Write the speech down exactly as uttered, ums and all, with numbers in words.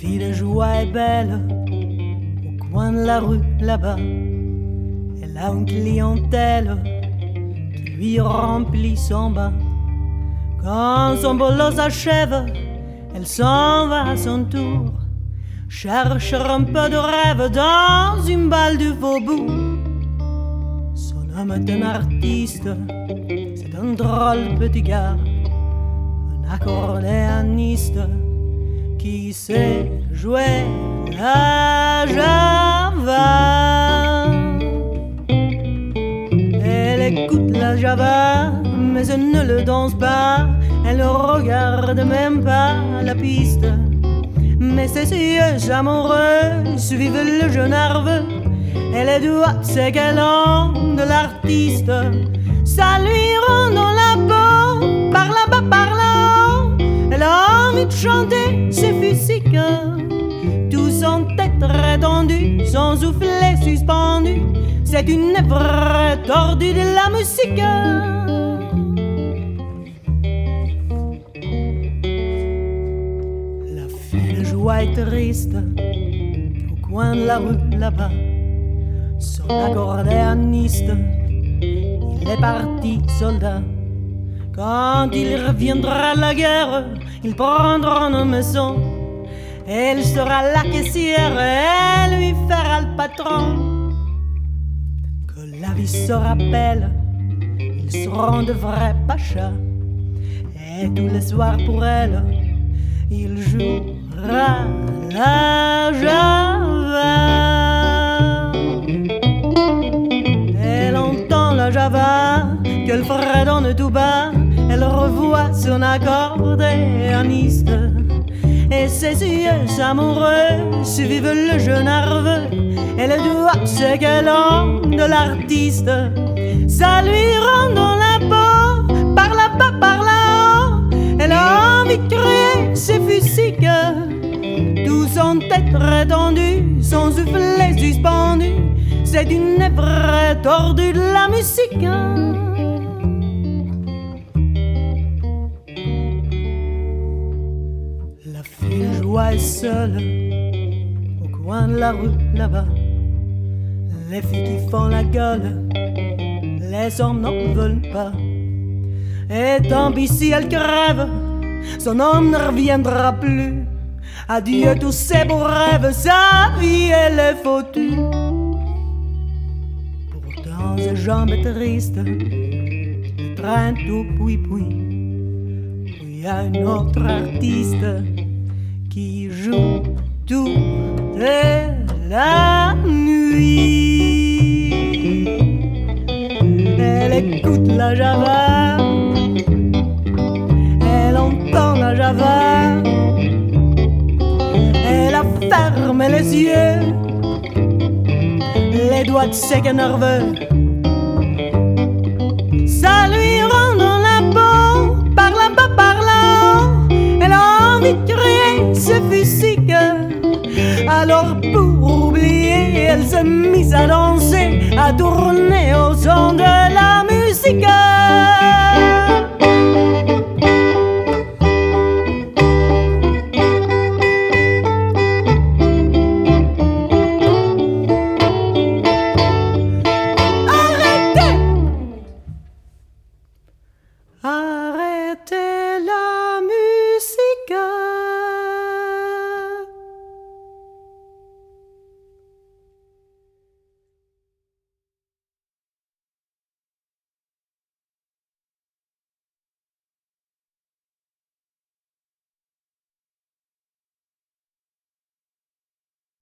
fille de joie est belle, au coin de la rue là-bas. Elle a une clientèle qui lui remplit son bas. Quand son boulot s'achève, elle s'en va à son tour, chercher un peu de rêve dans une balle du faubourg. Son homme est un artiste, c'est un drôle petit gars, un accordéoniste qui sait jouer la java. Elle écoute la java, mais elle ne le danse pas. Elle ne regarde même pas la piste. Mais ses yeux amoureux suivent le jeu nerveux, et les doigts c'est qu'elle ont de l'artiste. Ça lui rend dans la peau, par là-bas, par là-haut. Elle a envie de chanter ses physiques, tout son être étendu, son soufflet suspendu. C'est une vraie tordue de la musique. La fille de joie est triste, au coin de la rue là-bas. Son accordéoniste, il est parti soldat. Quand il reviendra de la guerre, il prendra une maison. Elle sera la caissière et elle lui fera le patron. Que la vie se rappelle, ils seront de vrais pachas. Et tous les soirs pour elle, il jouera la java. Elle entend la java qu'elle fredonne tout bas. Elle revoit son accordéoniste, et ses yeux amoureux suivent le jeu nerveux, et le doigt c'est qu'elle a de l'artiste. Ça lui rend dans la peau, par là-bas, par là-haut. Elle a envie de crier ses physiques, tout son être étendu, son soufflet suspendu. C'est une vraie tordue de la musique. La fille de joie est seule, au coin de la rue là-bas. Les filles qui font la gueule, les hommes n'en veulent pas. Et tant pis si elle crève, son homme ne reviendra plus. Adieu tous ces beaux rêves, sa vie elle est foutue. Pourtant ses jambes tristes, elle traîne tout puis-puis. Il y a un autre artiste qui joue toute la nuit. Elle écoute la java, elle entend la java. Elle a fermé les yeux, les doigts de sec et nerveux. Ça lui rend dans la peau, par là-bas, par là-haut. Elle a envie de crier ce physique. Alors pour oublier, elle s'est mise à danser, à tourner au son de la musique. Ah